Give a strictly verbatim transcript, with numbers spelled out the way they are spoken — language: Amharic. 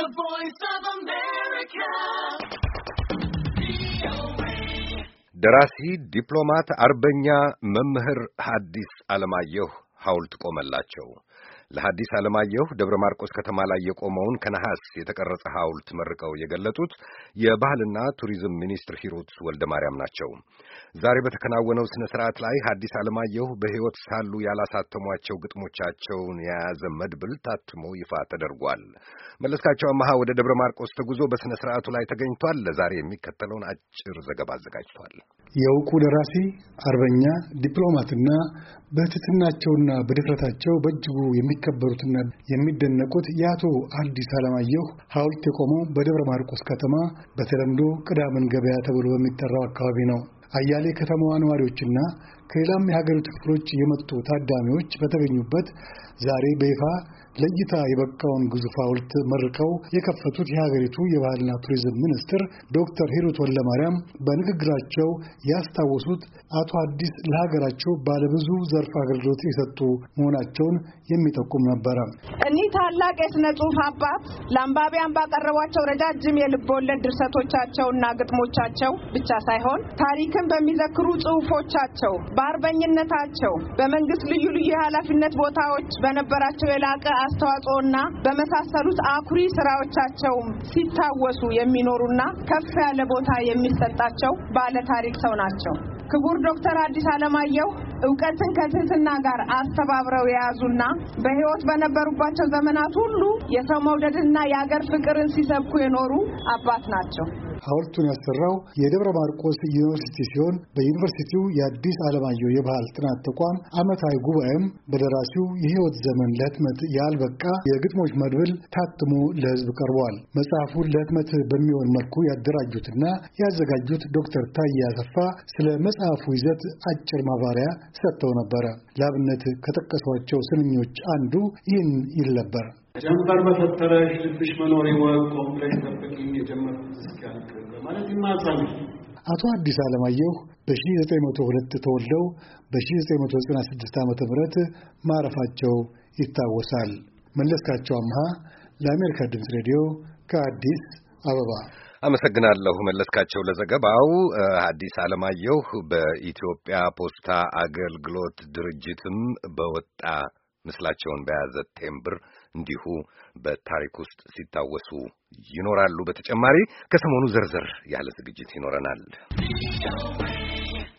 The Voice of America. ደራሲ ዲፕሎማት አርበኛ መምህር ሐዲስ ዓለማየሁ ሐውልት ቆመላቸው። ለሐዲስ ዓለማየሁ ደብረ ማርቆስ ከተማ ላይ የቆመውን ከነሐስ የተቀረጸ ሐውልት መርቀው የገለጡት የባህልና ቱሪዝም ሚኒስትር ሂሩት ወልደማርያም ናቸው። ዛሬ በተከናወነው ስነ ስርዓት ላይ ሐዲስ ዓለማየሁ በሕይወት ሳሉ ያላሳተሟቸው ግጥሞቻቸውን የያዘ መድብል ታትሞ ይፋ ተደርጓል። መለስካቸው አማሃ ወደ ደብረ ማርቆስ ተጉዞ በስነ ስርዓቱ ላይ ተገኝቷል። ለዛሬ የሚከተለውን አጭር ዘገባ አዘጋጅቷል። የእውቁ ደራሲ አርበኛ ዲፕሎማትና በትትናቸውና በድፍረታቸው በእጅጉ የሚከበሩትና የሚደነቁት የአቶ ሐዲስ ዓለማየሁ ሐውልት የቆመው በደብረ ማርቆስ ከተማ በተለምዶ ቅዳምን ገበያ ተብሎ በሚጠራው አካባቢ ነው። አያሌ ከተማዋ ነዋሪዎችና ከሌላም የሀገሪቱ ክፍሎች የመጡ ታዳሚዎች በተገኙበት ዛሬ በይፋ ለእይታ የበቃውን ግዙፍ ሐውልት መርቀው የከፈቱት የሀገሪቱ የባህልና ቱሪዝም ሚኒስትር ዶክተር ሂሩት ወልደማርያም በንግግራቸው ያስታወሱት አቶ ሐዲስ ለሀገራቸው ባለብዙ ዘርፍ አገልግሎት የሰጡ መሆናቸውን የሚጠቁም ነበረ። እኒህ ታላቅ የሥነ ጽሑፍ አባት ለአንባቢያን ባቀረቧቸው ረጃጅም የልብ ወለድ ድርሰቶቻቸውና ግጥሞቻቸው ብቻ ሳይሆን ታሪክን በሚዘክሩ ጽሑፎቻቸው፣ በአርበኝነታቸው፣ በመንግስት ልዩ ልዩ የኃላፊነት ቦታዎች በነበራቸው የላቀ አስተዋጽኦና በመሳሰሉት አኩሪ ስራዎቻቸው ሲታወሱ የሚኖሩና ከፍ ያለ ቦታ የሚሰጣቸው ባለ ታሪክ ሰው ናቸው። ክቡር ዶክተር ሐዲስ ዓለማየሁ ዕውቀትን ከትህትና ጋር አስተባብረው የያዙና በሕይወት በነበሩባቸው ዘመናት ሁሉ የሰው መውደድና የአገር ፍቅርን ሲሰብኩ የኖሩ አባት ናቸው። ሐውልቱን ያሰራው የደብረ ማርቆስ ዩኒቨርሲቲ ሲሆን በዩኒቨርሲቲው የሐዲስ ዓለማየሁ የባህል ጥናት ተቋም ዓመታዊ ጉባኤም በደራሲው የሕይወት ዘመን ለህትመት ያልበቃ የግጥሞች መድብል ታትሞ ለሕዝብ ቀርቧል። መጽሐፉን ለህትመት በሚሆን መልኩ ያደራጁትና ያዘጋጁት ዶክተር ታዬ አሰፋ ስለ መጽሐፉ ይዘት አጭር ማብራሪያ ሰጥተው ነበረ። ለአብነት ከጠቀሷቸው ስንኞች አንዱ ይህን ይል ነበር። ጀንበር በፈጠረሽ ልብሽ መኖር ይወቅ ቆም ብለሽ ጠብቂኝ የጀመርኩት እስኪያልቅ ማለት ይማጸኑ። አቶ ሐዲስ ዓለማየሁ በሺህ ዘጠኝ መቶ ሁለት ተወልደው በሺህ ዘጠኝ መቶ ዘጠና ስድስት ዓመተ ምህረት ማረፋቸው ይታወሳል። መለስካቸው አምሃ ለአሜሪካ ድምፅ ሬዲዮ ከአዲስ አበባ አመሰግናለሁ መለስካቸው ለዘገባው። ሐዲስ ዓለማየሁ በኢትዮጵያ ፖስታ አገልግሎት ድርጅትም በወጣ ምስላቸውን በያዘ ቴምብር እንዲሁ በታሪክ ውስጥ ሲታወሱ ይኖራሉ። በተጨማሪ ከሰሞኑ ዘርዘር ያለ ዝግጅት ይኖረናል።